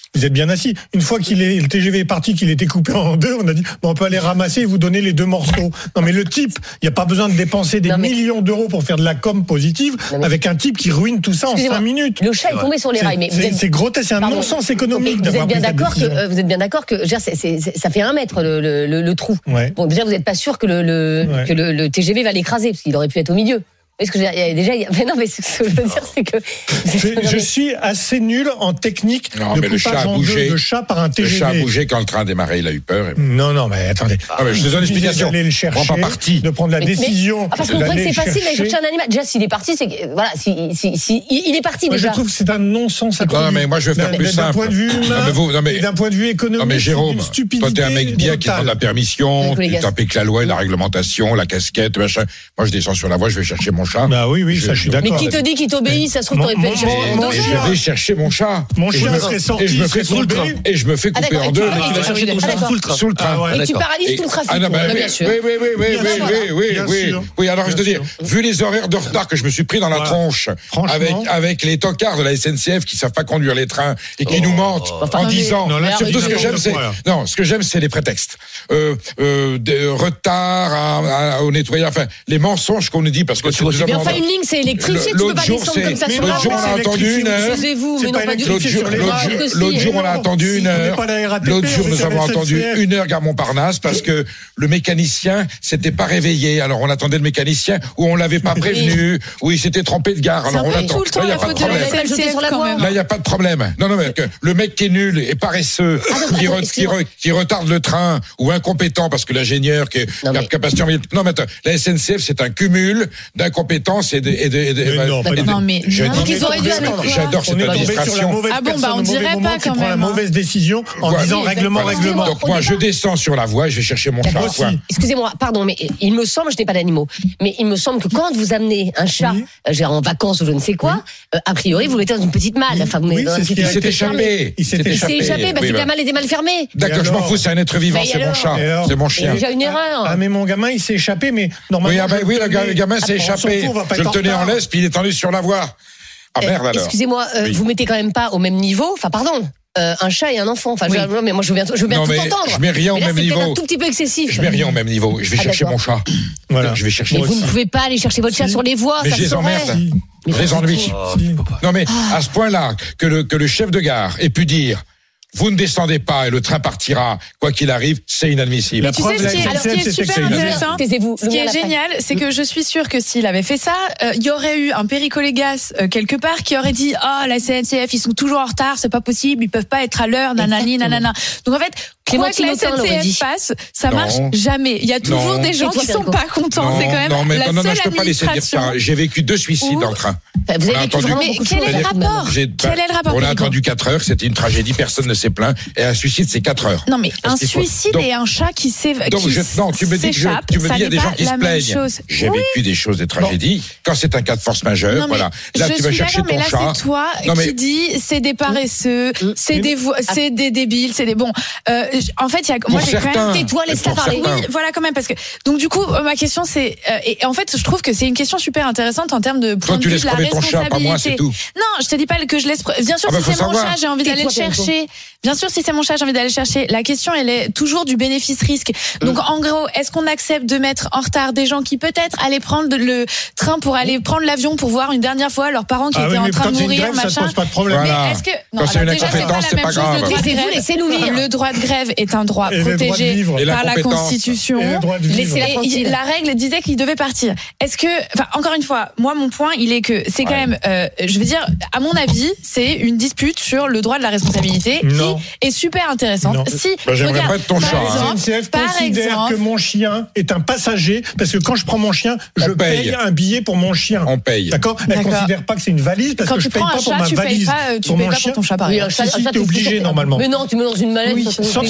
Vous êtes bien assis. Une fois qu'il est, le T G V est parti, qu'il était coupé en deux, on a dit, bon, on peut aller ramasser et vous donner les deux morceaux. Non, mais le type, il n'y a pas besoin de dépenser des non, mais... millions d'euros pour faire de la com positive mais... avec un type qui ruine tout ça en cinq minutes. Le chat est tombé sur les rails. Mais c'est, êtes... c'est grotesque, c'est un Pardon. non-sens économique. Vous êtes bien d'accord que, euh, vous êtes bien d'accord que, c'est, c'est, c'est, ça fait un mètre le, le, le, le trou. Ouais. Bon, déjà, vous n'êtes pas sûr que le, le, ouais. que le, le T G V va l'écraser, parce qu'il aurait pu être au milieu. Est-ce que il y a déjà, il y a, mais non, mais ce que je veux dire, c'est que je, je suis assez nul en technique non, de mais coupage en deux de chat par un T G V. Le chat a bougé quand le train a démarré, il a eu peur. Et... Non, non, mais attendez. Ah, mais je te donne l'explication. D'aller le chercher, pas parti. de prendre la mais, décision. Mais, ah, parce qu'on croit que c'est facile d'aller chercher un animal. Déjà, s'il est parti, c'est que, voilà, si, si, si, il est parti moi, déjà. Je trouve que c'est un non-sens. Non, non, mais moi, je vais faire plus simple. D'un point de vue humain, et d'un point de vue économique. Non, mais Jérôme, toi, t'es un mec bien qui demande la permission, tu t'appliques la loi, la réglementation, la casquette, machin. Moi, je descends sur la voie, je vais chercher mon chat. Bah oui, oui, ça, je suis d'accord. Mais qui te dit qu'il t'obéit, ça se trouve, t'aurais pu aller chercher. Je vais chercher mon chat. Mon chien serait sorti. Et je me fais sous le train. Et je me fais couper en deux. Mais tu vas chercher ton chat sous le train. Sous le train. Et tu paralyses tout le trafic. Bien sûr. Oui, oui, oui, oui, oui, oui, oui, oui. Oui, alors je te dis, vu les horaires de retard que je me suis pris dans la tronche, avec, avec les tocards de la S N C F qui savent pas conduire les trains et qui nous mentent en disant, surtout ce que j'aime, c'est, non, ce que j'aime, c'est les prétextes. Euh, euh, de retard à, à, au nettoyage, enfin, les mensonges qu'on nous dit parce que tu vois, enfin, une ligne, c'est électrique, tu peux pas descendre comme ça sur la L'autre jour, on a attendu une heure. Excusez-vous, mais non, pas du tout. L'autre jour, on a attendu une heure. L'autre jour, nous avons attendu une heure gare Montparnasse parce que le mécanicien s'était pas réveillé. Alors, on attendait le mécanicien ou on l'avait pas prévenu ou il s'était trompé de gare. Alors, on l'attend. Là, il n'y a pas de problème. Là, il n'y a pas de problème. Non, non, mais le mec qui est nul et paresseux, qui, re, qui, re, qui retarde le train ou incompétent parce que l'ingénieur qui a capacité. Non, mais attends, la S N C F, c'est un cumul d'incompétence et de. Et de, et de mais non, et de non, mais je non, dis, j'adore cette administration. Ah bon, bah on dirait pas quand même. La mauvaise décision en ouais, disant oui, règlement, règlement. Donc moi, je descends sur la voie et je vais chercher mon chat. Excusez-moi, pardon, mais il me semble, je n'ai pas d'animaux, mais il me semble que quand vous amenez un chat, oui. euh, en vacances ou je ne sais quoi, euh, a priori, vous le mettez dans une petite malle. Enfin, vous oui, dans il s'est échappé. Il s'est échappé. échappé parce que la malle était mal fermée. D'accord, je m'en fous, c'est un être vivant, c'est mon chat, c'est mon chien. Il y a une erreur. Ah, mais mon gamin, il s'est échappé, mais normalement. Oui, le gamin s'est échappé. Je le tenais en laisse, puis il est tendu sur la voie. Ah merde alors. Excusez-moi, vous mettez quand même pas au même niveau. Enfin, pardon. Euh, un chat et un enfant. Enfin, oui. je, mais moi, je veux bien, je veux bien non, tout entendre. Je mets rien mais au là, même niveau. C'est un tout petit peu excessif. Je mets rien au même niveau. Je vais ah, chercher d'accord. mon chat. Voilà. Je vais chercher. Mais vous ne pouvez pas aller chercher votre chat si. sur les voies. Mais ça je les emmerde. Si. Je les ennuie. Oh, non mais ah. à ce point-là que le que le chef de gare ait pu dire. Vous ne descendez pas et le train partira, quoi qu'il arrive, c'est inadmissible. La tu sais, ce qui est, alors, ce qui est super intéressant, Taisez-vous, ce qui est génial, c'est que je suis sûre que s'il avait fait ça, il euh, y aurait eu un péricolégas euh, quelque part qui aurait dit ah oh, la S N C F ils sont toujours en retard, c'est pas possible, ils peuvent pas être à l'heure, nanani nanana. Donc en fait, quoi que la S N C F fasse, ça marche non. jamais. Il y a toujours non. des gens qui sont pas contents. Non, c'est quand même non, mais la non, non, seule non, je peux pas laisser dire ça. J'ai vécu deux suicides dans le train. Vous avez vécu vraiment mais quel est le rapport Quel est le rapport On a attendu quatre heures, c'était une tragédie, personne ne s'est plaint. Et un suicide, c'est quatre heures. Non, mais un suicide et un chat qui s'échappe. Non, tu me dis que tu me dis il y a des gens qui se plaignent. J'ai vécu des choses, des tragédies. Quand c'est un cas de force majeure, voilà. Là, tu vas chercher ton chat. Mais là, c'est toi qui dis c'est des paresseux, c'est des c'est des débiles, c'est des bons. En fait, il y a moi j'ai quand même tais-toi, laisse-la parler. Oui, voilà quand même parce que donc du coup ma question c'est et en fait je trouve que c'est une question super intéressante en termes de point de vue de la responsabilité. Non, je te dis pas que je laisse. Bien sûr, si c'est mon chat, j'ai envie d'aller le chercher. Bien sûr, si c'est mon chat, j'ai envie d'aller le chercher. La question, elle est toujours du bénéfice-risque. Donc, en gros, est-ce qu'on accepte de mettre en retard des gens qui peut-être allaient prendre le train pour aller prendre l'avion pour voir une dernière fois leurs parents qui ah étaient oui, en train de mourir, grève, machin. Ça pose pas de problème. Voilà. Mais est-ce que non, quand c'est une incompétence, c'est pas grave. Laissez-nous lire. Le droit de grève est un droit et protégé par la Constitution. Laissez-la la règle disait qu'il devait partir. Est-ce que, enfin, encore une fois, moi, mon point, il est que c'est quand même, euh, je veux dire, à mon avis, c'est une dispute sur le droit de la responsabilité non. qui est super intéressante. Non. Si, bah, j'aimerais regarde, pas être ton chat. La S N C F considère exemple, que mon chien est un passager parce que quand je prends mon chien, je paye. paye un billet pour mon chien. On paye. D'accord. Elle ne considère pas que c'est une valise parce quand que je paye pas chat, pour ma tu valise. Payes pas, tu pour payes mon pas chien. pour ton chat, pareil. Oui, si, si, t'es obligé normalement. Mais non, tu mets dans une mallette. Oui, sauf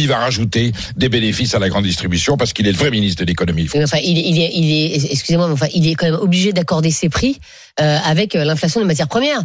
lui, il va rajouter des bénéfices à la grande distribution parce qu'il est le vrai ministre de l'économie. Mais enfin, il est, il est, il est excusez-moi, mais enfin, il est quand même obligé d'accorder ses prix euh, avec l'inflation des matières premières.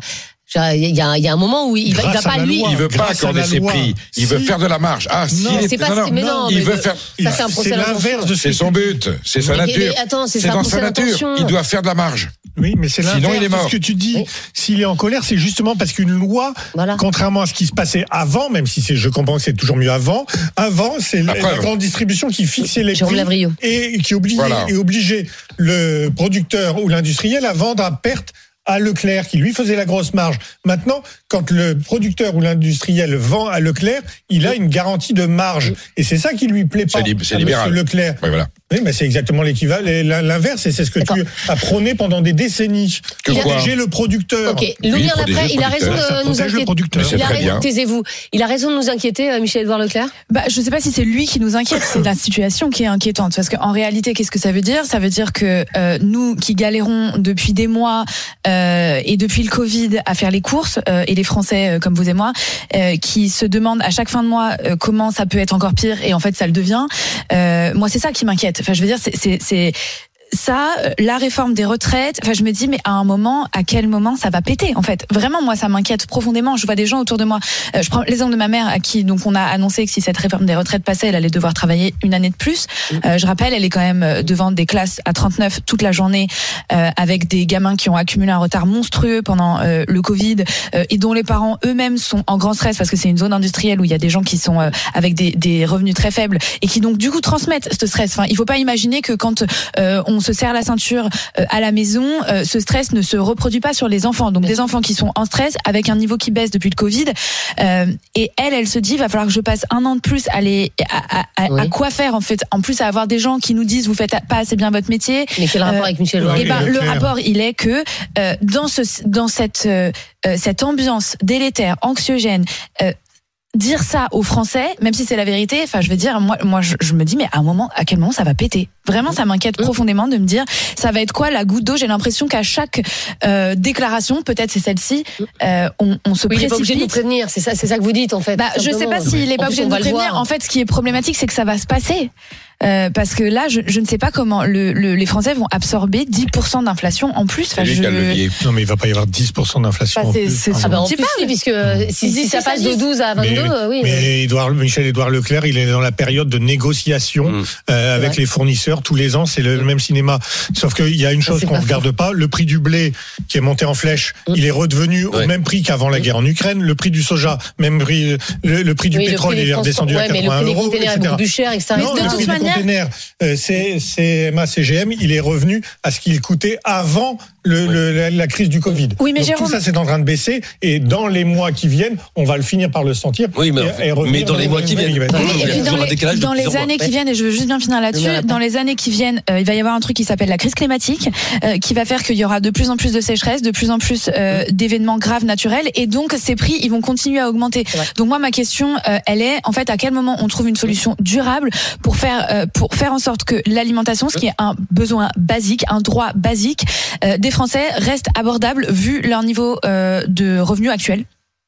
Il y a, il y a un moment où il va, il va pas lui. Il veut pas accorder ses prix. Il veut faire de la marge. Ah, si. Non, c'est pas. Non, mais non, il mais veut de, faire. Ça, c'est un procès c'est l'inverse de. C'est son but. C'est sa mais, nature. Mais attends, c'est, c'est dans sa nature. Il doit faire de la marge. Oui, mais c'est l'inverse. Sinon, il est mort. Ce que tu dis, oui. S'il est en colère, c'est justement parce qu'une loi, voilà. contrairement à ce qui se passait avant, même si c'est, je comprends que c'est toujours mieux avant, avant, c'est la, la grande distribution qui fixait les Jérôme prix Lavrieux. et qui obligeait, voilà. et obligeait le producteur ou l'industriel à vendre à perte à Leclerc, qui lui faisait la grosse marge. Maintenant, quand le producteur ou l'industriel vend à Leclerc, il a une garantie de marge. Et c'est ça qui lui plaît pas. C'est, lib- c'est libéral. Leclerc. Oui, voilà. Oui, mais c'est exactement l'équivalent, l'inverse, et c'est ce que D'accord. tu as prôné pendant des décennies. Que il quoi protéger le producteur. Ok, Louis Laprès, il a raison ça de nous inquiéter. Le producteur. Il a raison, taisez-vous. Il a raison de nous inquiéter, Michel-Édouard Leclerc. Bah, je sais pas si c'est lui qui nous inquiète, c'est la situation qui est inquiétante. Parce qu'en réalité, qu'est-ce que ça veut dire ? Ça veut dire que euh, nous, qui galérons depuis des mois euh, et depuis le Covid à faire les courses, euh, et les Français euh, comme vous et moi, euh, qui se demandent à chaque fin de mois euh, comment ça peut être encore pire, et en fait ça le devient. Euh, moi, c'est ça qui m'inquiète. Enfin, je veux dire, c'est, c'est, c'est ça, la réforme des retraites. Enfin, je me dis, mais à un moment, à quel moment ça va péter, en fait. Vraiment, moi, ça m'inquiète profondément. Je vois des gens autour de moi. Euh, je prends l'exemple de ma mère, à qui, donc, on a annoncé que si cette réforme des retraites passait, elle allait devoir travailler une année de plus. Euh, je rappelle, elle est quand même devant des classes à trente-neuf toute la journée, euh, avec des gamins qui ont accumulé un retard monstrueux pendant euh, le Covid, euh, et dont les parents eux-mêmes sont en grand stress parce que c'est une zone industrielle où il y a des gens qui sont euh, avec des, des revenus très faibles et qui donc du coup transmettent ce stress. Enfin, il faut pas imaginer que quand euh, on se serre la ceinture euh, à la maison, euh, ce stress ne se reproduit pas sur les enfants. Donc des enfants qui sont en stress avec un niveau qui baisse depuis le Covid. Euh, et elle, elle se dit, il va falloir que je passe un an de plus à les, à, à, à, oui. à quoi faire en fait. En plus, à avoir des gens qui nous disent, vous faites pas assez bien votre métier. Mais quel rapport euh, avec Michel Leclerc ? Eh ben, le rapport, il est que euh, dans ce, dans cette, euh, cette ambiance délétère, anxiogène. Euh, Dire ça aux Français, même si c'est la vérité, enfin, je veux dire, moi, moi, je, je me dis, mais à un moment, à quel moment ça va péter ? Vraiment, ça m'inquiète mmh. profondément de me dire, ça va être quoi la goutte d'eau ? J'ai l'impression qu'à chaque euh, déclaration, peut-être c'est celle-ci, euh, on, on se oui, précipite. Il n'est pas obligé de nous prévenir, c'est ça, c'est ça que vous dites en fait. Bah, je sais pas s'il n'est pas obligé de nous prévenir. En fait, ce qui est problématique, c'est que ça va se passer. Euh, parce que là, je, je ne sais pas comment le, le, les Français vont absorber dix pour cent d'inflation en plus. Enfin, je... Non, mais il va pas y avoir dix pour cent d'inflation bah, en plus. C'est, c'est ah bah en plus, oui, puisque mmh. si, si, si ça passe de douze à vingt-deux, mais, oui. Mais Édouard, Michel-Édouard Leclerc, il est dans la période de négociation mmh. euh, avec ouais. les fournisseurs. Tous les ans, c'est le même cinéma. Sauf qu'il y a une chose qu'on ne regarde pas. Le prix du blé, qui est monté en flèche, mmh. il est redevenu ouais. au même prix qu'avant la guerre en Ukraine. Le prix du soja, même prix. Le, le prix du oui, pétrole, il est redescendu ouais, à quatre-vingts euros, et cetera. Beaucoup plus cher, et cetera. Non, de toute manière, c'est C M A C G M, il est revenu à ce qu'il coûtait avant le, le, la, la crise du Covid. Oui, mais Donc, Jérôme... tout ça, c'est en train de baisser, et dans les mois qui viennent, on va le finir par le sentir. Oui, mais, et, et mais dans les mois qui viennent, oui, et puis dans les, dans les années qui viennent, et je veux juste bien finir là-dessus, dans les années qui viennent, euh, il va y avoir un truc qui s'appelle la crise climatique, euh, qui va faire qu'il y aura de plus en plus de sécheresse, de plus en plus euh, d'événements graves naturels, et donc ces prix, ils vont continuer à augmenter. Donc moi, ma question, euh, elle est, en fait, à quel moment on trouve une solution durable pour faire, euh, pour faire en sorte que l'alimentation, ce qui est un besoin basique, un droit basique euh, des Français, reste abordable vu leur niveau euh, de revenus actuel.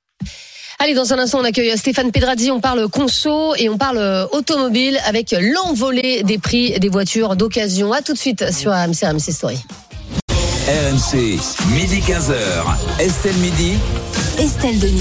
Allez, dans un instant, on accueille Stéphane Pedrazzi, on parle conso et on parle automobile avec l'envolée des prix des voitures d'occasion. À tout de suite sur R M C, R M C Story. R M C, midi quinze heures, Estelle Midi. Estelle Denis.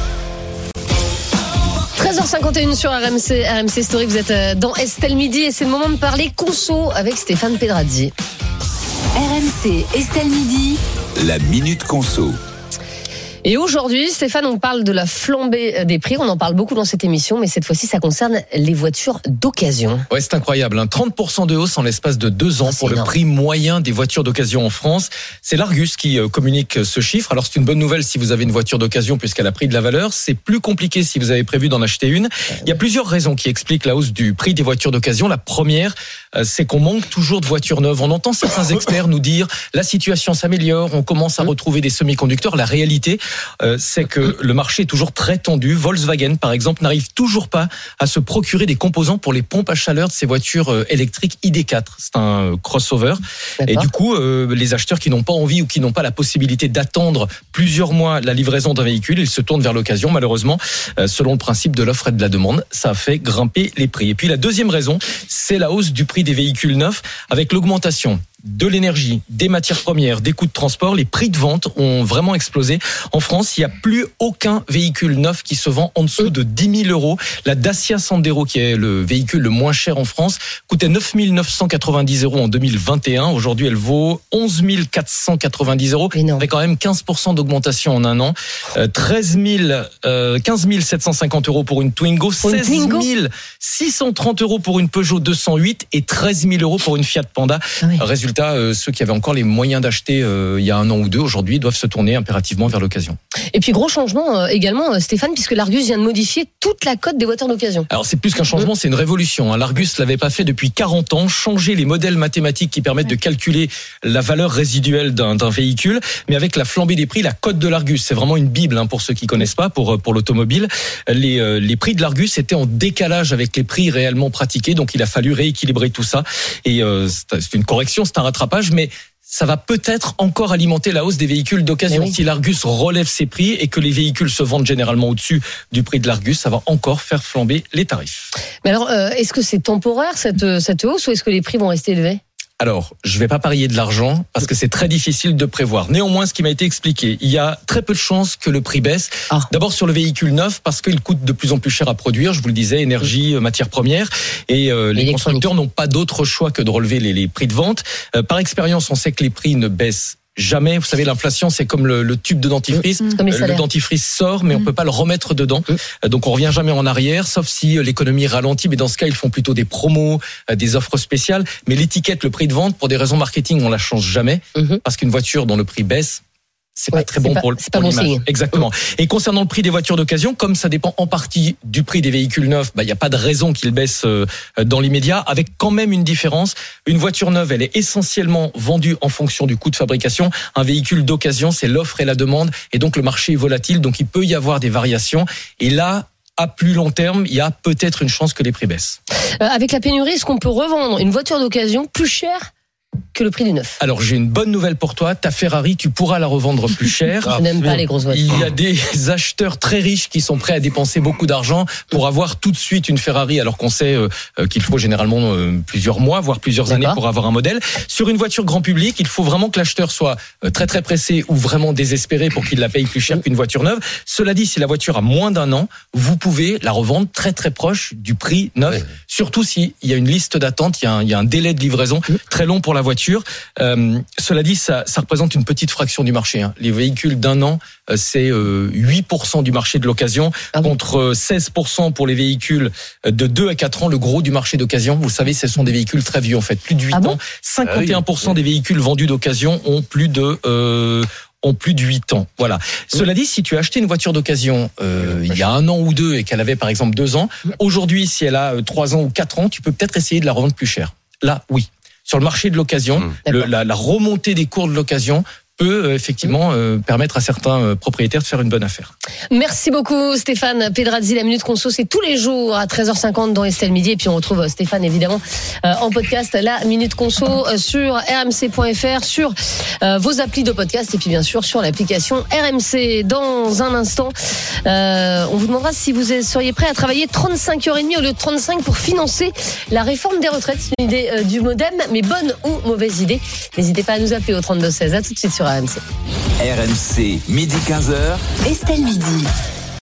treize heures cinquante et une sur R M C, R M C Story, vous êtes dans Estelle Midi et c'est le moment de parler conso avec Stéphane Pedrazzi. R M C, Estelle Midi. La Minute Conso. Et aujourd'hui, Stéphane, on parle de la flambée des prix. On en parle beaucoup dans cette émission, mais cette fois-ci, ça concerne les voitures d'occasion. Ouais, c'est incroyable. Hein. trente pour cent de hausse en l'espace de deux ans ah, pour énorme. Le prix moyen des voitures d'occasion en France. C'est l'Argus qui euh, communique ce chiffre. Alors, c'est une bonne nouvelle si vous avez une voiture d'occasion puisqu'elle a pris de la valeur. C'est plus compliqué si vous avez prévu d'en acheter une. Il y a plusieurs raisons qui expliquent la hausse du prix des voitures d'occasion. La première, euh, c'est qu'on manque toujours de voitures neuves. On entend certains experts nous dire la situation s'améliore, on commence à retrouver des semi-conducteurs. La réalité, Euh, c'est que le marché est toujours très tendu. Volkswagen, par exemple, n'arrive toujours pas à se procurer des composants pour les pompes à chaleur de ses voitures euh, électriques I D quatre. C'est un euh, crossover. D'accord. Et du coup, euh, les acheteurs qui n'ont pas envie ou qui n'ont pas la possibilité d'attendre plusieurs mois la livraison d'un véhicule, ils se tournent vers l'occasion. Malheureusement, euh, selon le principe de l'offre et de la demande, ça a fait grimper les prix. Et puis la deuxième raison, c'est la hausse du prix des véhicules neufs avec l'augmentation de l'énergie, des matières premières, des coûts de transport, les prix de vente ont vraiment explosé. En France, il n'y a plus aucun véhicule neuf qui se vend en dessous de dix mille euros. La Dacia Sandero, qui est le véhicule le moins cher en France, coûtait neuf mille neuf cent quatre-vingt-dix euros en deux mille vingt et un. Aujourd'hui, elle vaut onze mille quatre cent quatre-vingt-dix euros. Avec quand même quinze pour cent d'augmentation en un an. Euh, treize mille, euh, quinze mille sept cent cinquante euros pour une Twingo, seize mille six cent trente euros pour une Peugeot deux cent huit et treize mille euros pour une Fiat Panda. Ah oui. Résultat, euh, ceux qui avaient encore les moyens d'acheter euh, il y a un an ou deux, aujourd'hui, doivent se tourner impérativement vers l'occasion. Et puis gros changement euh, également, euh, Stéphane, puisque l'Argus vient de modifier toute la cote des voitures d'occasion. Alors c'est plus qu'un changement, c'est une révolution. Hein. L'Argus l'avait pas fait depuis quarante ans, changer les modèles mathématiques qui permettent ouais. de calculer la valeur résiduelle d'un, d'un véhicule, mais avec la flambée des prix, la cote de l'Argus, c'est vraiment une bible hein, pour ceux qui connaissent pas, pour pour l'automobile. Les euh, les prix de l'Argus étaient en décalage avec les prix réellement pratiqués, donc il a fallu rééquilibrer tout ça. Et euh, c'est une correction, c'est un rattrapage, mais ça va peut-être encore alimenter la hausse des véhicules d'occasion. Oui. Si l'Argus relève ses prix et que les véhicules se vendent généralement au-dessus du prix de l'Argus, ça va encore faire flamber les tarifs. Mais alors, euh, est-ce que c'est temporaire cette, cette hausse ou est-ce que les prix vont rester élevés ? Alors, je vais pas parier de l'argent parce que c'est très difficile de prévoir. Néanmoins, ce qui m'a été expliqué, il y a très peu de chances que le prix baisse. Ah. D'abord sur le véhicule neuf parce qu'il coûte de plus en plus cher à produire. Je vous le disais, énergie, matières premières, et euh, les constructeurs n'ont pas d'autre choix que de relever les, les prix de vente. Euh, par expérience, on sait que les prix ne baissent jamais. Vous savez, l'inflation, c'est comme le, le tube de dentifrice. Mmh, le dentifrice sort, mais mmh. on peut pas le remettre dedans. Mmh. Donc, on revient jamais en arrière, sauf si l'économie ralentit. Mais dans ce cas, ils font plutôt des promos, des offres spéciales. Mais l'étiquette, le prix de vente, pour des raisons marketing, on la change jamais. Mmh. Parce qu'une voiture dont le prix baisse, c'est ouais, pas très bon pas, pour, pour bon l'image. Signe. Exactement. Et concernant le prix des voitures d'occasion, comme ça dépend en partie du prix des véhicules neufs, bah, il n'y a pas de raison qu'il baisse euh, dans l'immédiat, avec quand même une différence. Une voiture neuve, elle est essentiellement vendue en fonction du coût de fabrication. Un véhicule d'occasion, c'est l'offre et la demande. Et donc, le marché est volatile. Donc, il peut y avoir des variations. Et là, à plus long terme, il y a peut-être une chance que les prix baissent. Euh, avec la pénurie, est-ce qu'on peut revendre une voiture d'occasion plus chère que le prix du neuf? Alors j'ai une bonne nouvelle pour toi, ta Ferrari, tu pourras la revendre plus cher. Je n'aime pas les grosses voitures. Il y a des acheteurs très riches qui sont prêts à dépenser beaucoup d'argent pour avoir tout de suite une Ferrari, alors qu'on sait euh, qu'il faut généralement euh, plusieurs mois, voire plusieurs D'accord. années pour avoir un modèle. Sur une voiture grand public, il faut vraiment que l'acheteur soit euh, très très pressé ou vraiment désespéré pour qu'il la paye plus cher qu'une voiture neuve. Cela dit, si la voiture a moins d'un an, vous pouvez la revendre très très proche du prix neuf, oui. surtout s'il y a une liste d'attente, il y a un, il y a un délai de livraison très long pour la voiture. Euh, cela dit, ça, ça représente une petite fraction du marché. Hein. Les véhicules d'un an, euh, c'est euh, huit pour cent du marché de l'occasion, ah contre seize pour cent pour les véhicules de deux à quatre ans. Le gros du marché d'occasion, vous savez, ce sont des véhicules très vieux en fait, plus de huit ah ans. cinquante et un pour cent ah oui. des véhicules vendus d'occasion ont plus de... Euh, ont plus de huit ans. Voilà. Oui. Cela dit, si tu as acheté une voiture d'occasion euh, oui, il y a un an ou deux et qu'elle avait par exemple deux ans, aujourd'hui, si elle a trois ans ou quatre ans, tu peux peut-être essayer de la revendre plus cher. Là, oui. Sur le marché de l'occasion, mmh. le, la, la remontée des cours de l'occasion peut euh, effectivement euh, permettre à certains euh, propriétaires de faire une bonne affaire. Merci beaucoup Stéphane Pedrazzi. La Minute Conso, c'est tous les jours à treize heures cinquante dans Estelle Midi. Et puis on retrouve Stéphane évidemment euh, en podcast, la Minute Conso euh, sur r m c point f r, sur euh, vos applis de podcast et puis bien sûr sur l'application R M C. Dans un instant, euh, on vous demandera si vous seriez prêt à travailler trente-cinq heures trente au lieu de trente-cinq pour financer la réforme des retraites. C'est une idée euh, du Modem, mais bonne ou mauvaise idée. N'hésitez pas à nous appeler au trente-deux seize. À tout de suite sur R M C. R M C, midi quinze heures. Estelle Midi.